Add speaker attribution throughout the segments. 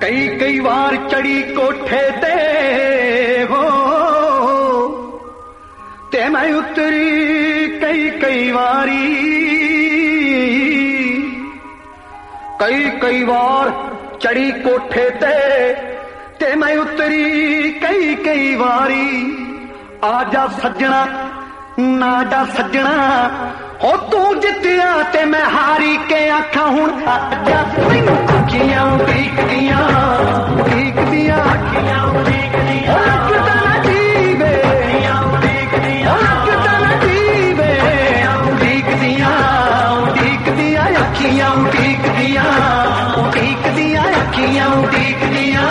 Speaker 1: कई कई बार चढ़ी कोठे ते हो ते मैं उतरी कई कई बारी, कई कई बार चढ़ी कोठे ते मैं उतरी कई कई बारी। आजा सज्जना ना जा सज्जना हो तू जितिया ते मैं हारी के आखा हुण आजा मैनू अखियां उड़ीकदियां उड़ीकदियां अखियां उड़ीकदियां लगदा ना जीवे उड़ीकदियां लगदा ना जीवे उड़ीकदियां उड़ीकदियां अखियां उड़ीकदियां उड़ीकदियां अखियां उड़ीकदियां।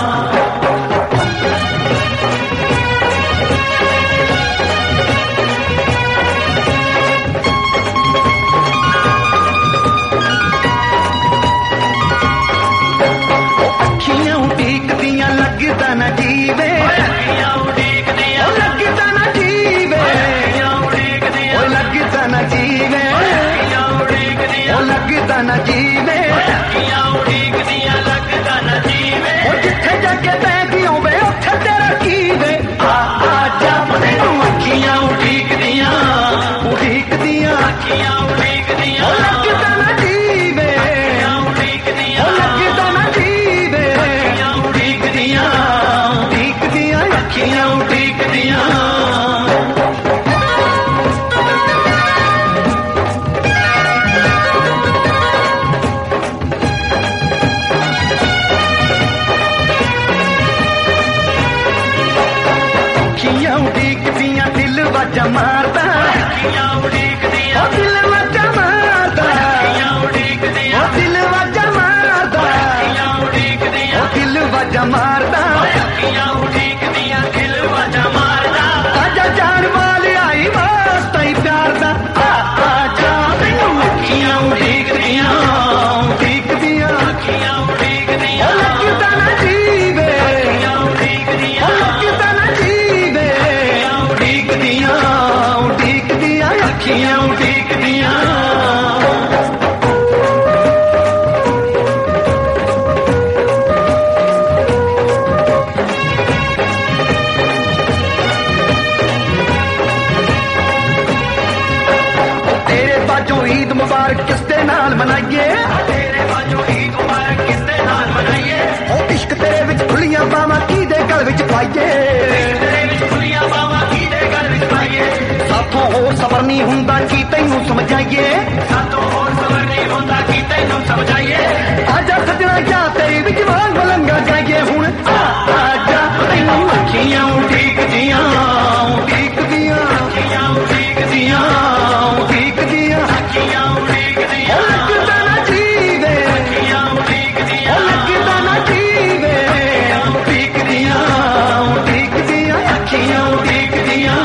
Speaker 1: लगदा ना जीवे लगदा ना जीवे लगदा ना जीवे लगदा ना जीवे जिथे जाके बैठी होवे उत्थे तेरा की वे आजा मैनू अखियां उड़ीकदियां उड़ीकदियां लगदा ना जीवे लगदा ना जीवे उड़ीकदियां उड़ीकदियां अखियां उड़ीकदियां। उड़ीकदियां दिल वाजा मारदा दिल वाजा मारदा दिल वाजा मारदा दिल वाजा मारदा आजा जान वाले आई वास्ता ही प्यार दा आजा मैनू अखियां उड़ीकदियां उड़ीकदियां लगदा ना जीवे लगदा ना जीवे उड़ीकदियां उड़ीकदियां अखियां उड़ीकदियां। ईद मुबारक किसदे नाल मनाइए तेरे बाजो ईद मुबारक किसदे नाल मनाइए ओ इश्क तेरे विच खुलियां बावां कीदे गल विच पाइए तेरे विच खुलियां बावां कीदे गल विच पाइए साथों होर सबर नहीं हुंदा की तैनूं समझाइए साथों होर सबर नहीं हुंदा की तैनूं समझाइए आजा सजना क्या तेरी विच वांग मलंगा जाइए हुण आजा मैनूं अखियां उड़ीकदियां उड़ीकदियां अखियां उड़ीकदियां उड़ीकदियां लगदा ना जीवे लगदा ना जीवे उड़ीकदियां उड़ीकदियां अखियां उड़ीकदियां।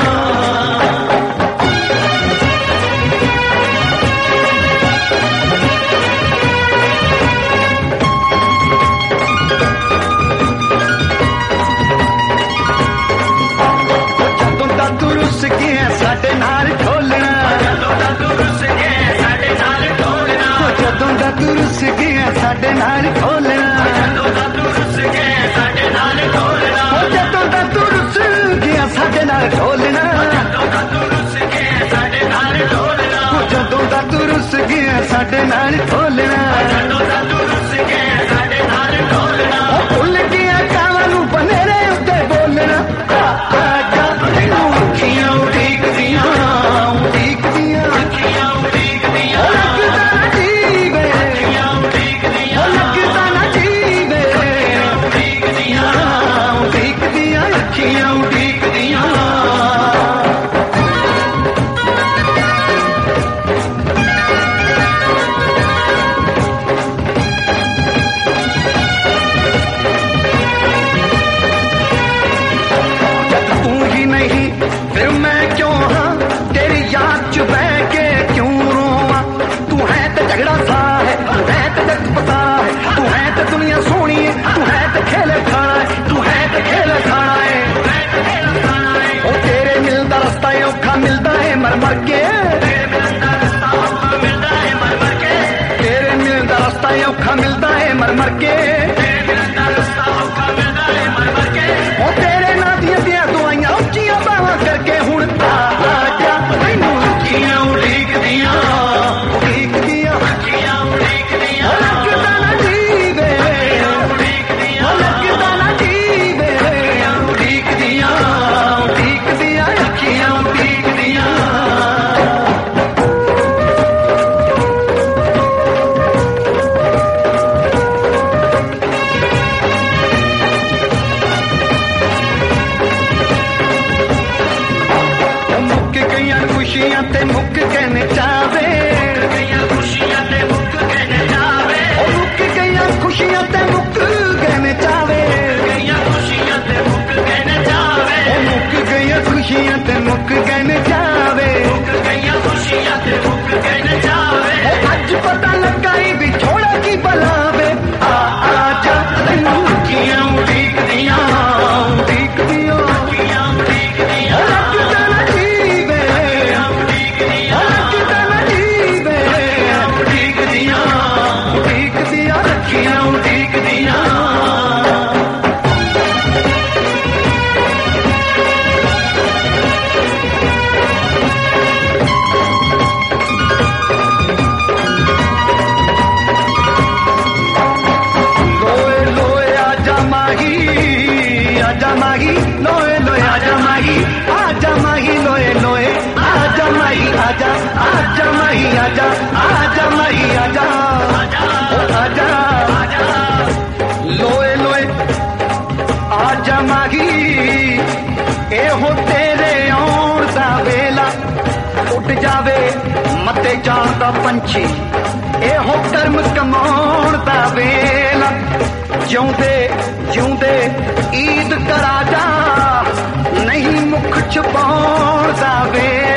Speaker 1: जदों दा तू रुस गया साडे नाल ढोलना जदों दा तू रुस गया साडे नाल ढोलना जदों दा तू रुस गया साडे नाल ढोलना जदों दा तू रुस गया साडे नाल ढोलना जदों दा तू रुस गया साडे नाल ढोलना जदों दा तू रुस गया साडे नाल ढोलना जदों दा तू रुस गया साडे नाल ढोलना जदों दा तू रुस गया साडे नाल ढोलना भुल गया कावां नूं बनेरे उत्ते बोलना आजा मैनूं अखियां उड़ीकदियां उड़ीकदियां अखियां उड़ीकदियां लगदा ना जीवे लगदा ना जीवे उड़ीकदियां उड़ीकदियां अखियां उड़ीकदियां। फिर मैं क्यों हाँ तेरी याद च बह के क्यों रोवां तू है ते झगड़ा सा है तू है ते जग पता है तू है ते दुनिया सोहनी है तू है ते खेले खाना है तू है ते खेले खाना है ओ तेरे मिलदा रस्ता औखा मिलदा है मर मर के तेरे मिलदा रस्ता औखा मिलदा है मर मर के तेरे मिलदा रस्ता औखा मिलदा है मर मर के ਜਾਵੇ ਮੱਤੇ ਜਾਣ ਦਾ ਪੰਛੀ, ਇਹੋ ਕਰਮ ਕਮਾਉਣ ਦਾ ਵੇਲਾ। ਜਿਉਂਦੇ ਜਿਉਂਦੇ ਈਦ ਕਰਾ ਜਾ, ਨਹੀਂ ਮੁਖ ਛੁਪਾਉਣ ਦਾ ਵੇਲਾ।